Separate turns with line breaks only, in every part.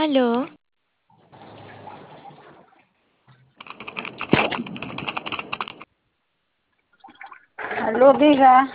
Aló,
Aló, diga.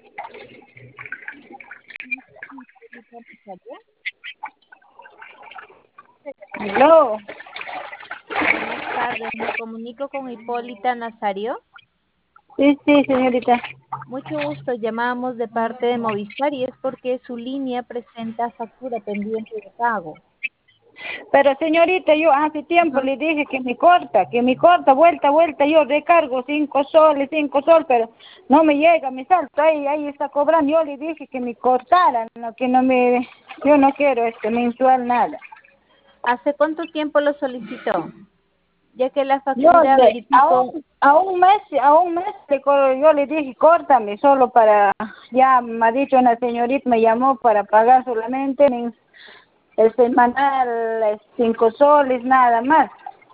Aló.
Buenas tardes, me comunico con Hipólita Nazario.
Sí, señorita.
Mucho gusto, llamamos de parte de Movistar y es porque su línea presenta factura pendiente de pago.
Pero señorita, yo hace tiempo
Ajá.
le dije que me corta, vuelta, yo recargo 5 soles, pero no me llega, me salta ahí está cobrando. Yo le dije que me cortaran, no, yo no quiero mensual nada.
¿Hace cuánto tiempo lo solicitó? Ya que la
Yo
factura verificó,
a un mes yo le dije, córtame, solo para, ya me ha dicho una señorita, me llamó para pagar solamente el semanal, 5 soles, nada más.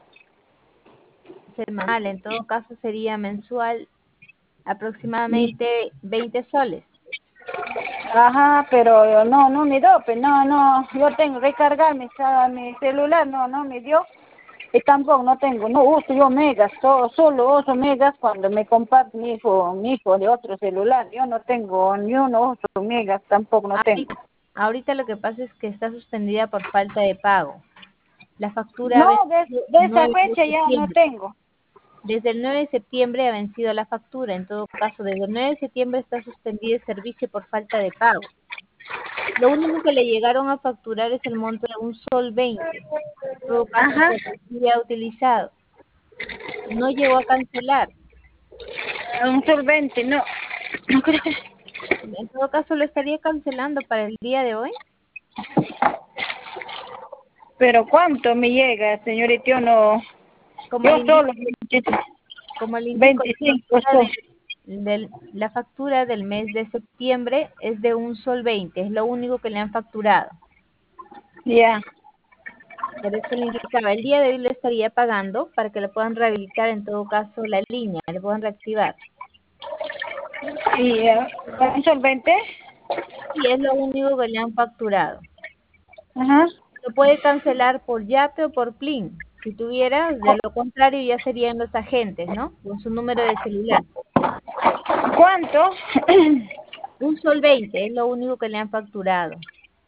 semanal, en todo caso sería mensual,
Y,
aproximadamente 20 soles.
ajá, pero no me dio, pues no, yo tengo que recargar mi celular, no me dio. Y tampoco no tengo, no uso yo megas, solo uso megas cuando me comparte mi hijo de otro celular. Yo no tengo, ni uno uso megas, tampoco no tengo.
Ahorita lo que pasa es que está suspendida por falta de pago. La factura
No,
vence
de esa
9 de
fecha ya no
septiembre.
tengo.
Desde el 9 de septiembre ha vencido la factura. En todo caso, desde el 9 de septiembre está suspendido el servicio por falta de pago. Lo único que le llegaron a facturar es el monto de un sol 20. En todo caso,
Ajá,
por el día utilizado. No llegó a cancelar.
un solvente, no. No creo que...
En todo caso, lo estaría cancelando para el día de hoy.
Pero ¿cuánto me llega, señorita? Yo no,
Como le
yo
indico,
solo
como le indico,
25 soles.
la factura del mes de septiembre es de un sol 20. Es lo único que le han facturado.
Ya.
Por eso le indicaba, el día de hoy le estaría pagando para que le puedan rehabilitar en todo caso la línea, le puedan reactivar.
Y un solvente.
Y es lo único que le han facturado.
Ajá.
Lo puede cancelar por Yape o por Plin. Si tuviera, de lo contrario ya serían los agentes, ¿no? Con su número de celular.
¿Cuánto?
Un sol 20 es lo único que le han facturado.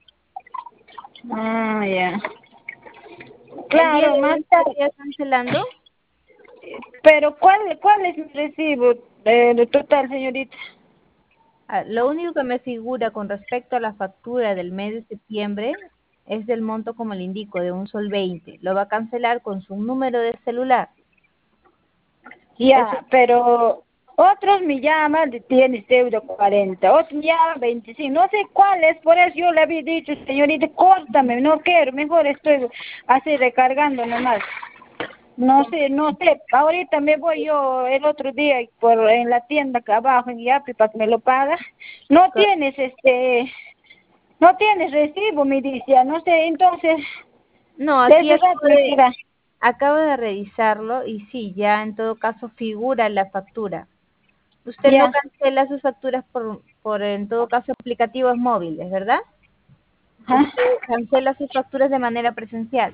Ah, ya.
El día
Claro,
de
más
hoy
tarde.
estaría cancelando.
Pero ¿cuál es mi recibo de total, señorita?
Lo único que me figura con respecto a la factura del mes de septiembre es del monto, como le indico, de un sol 20. Lo va a cancelar con su número de celular. Eso,
Ya, pero otros me llaman, tienes deuda 40, otros me llaman 25, no sé cuál es, por eso yo le había dicho, señorita, córtame, no quiero, mejor estoy así recargando nomás. No sé, ahorita me voy yo el otro día en la tienda que abajo en Yapi para que me lo paga. No
co-
tienes no tienes recibo, me dice, no sé, entonces,
no, aquí
desde rato será.
acabo de revisarlo y sí, ya en todo caso figura la factura. Usted no
Ya,
cancela sus facturas por en todo caso aplicativos móviles, ¿verdad?
ajá.
Usted cancela sus facturas de manera presencial.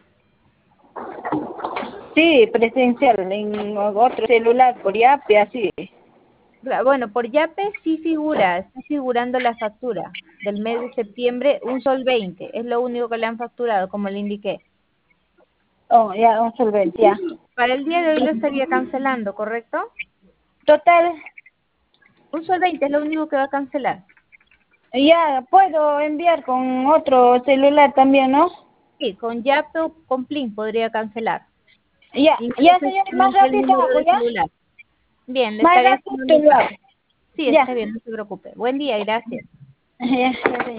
Sí, presencial, en otro celular, por Yapi, así.
Bueno, por Yape sí figura, está figurando la factura del mes de septiembre, un sol 20, es lo único que le han facturado, como le indiqué.
Oh, ya, un solvente, ya.
Para el día de hoy lo estaría cancelando, ¿correcto?
Total,
Un sol 20 es lo único que va a cancelar.
ya puedo enviar con otro celular también, ¿no?
Sí, con Yape o con Plin podría cancelar.
Ya,
Ingrese
señor, más
solamente el
rápido
número
hago,
de
¿ya?
celular. Bien, le
Más
estaré
rápido
haciendo el
lo
pago.
hago.
Sí,
Ya,
está bien, no se preocupe. Buen día y gracias.
ya, ya, señor.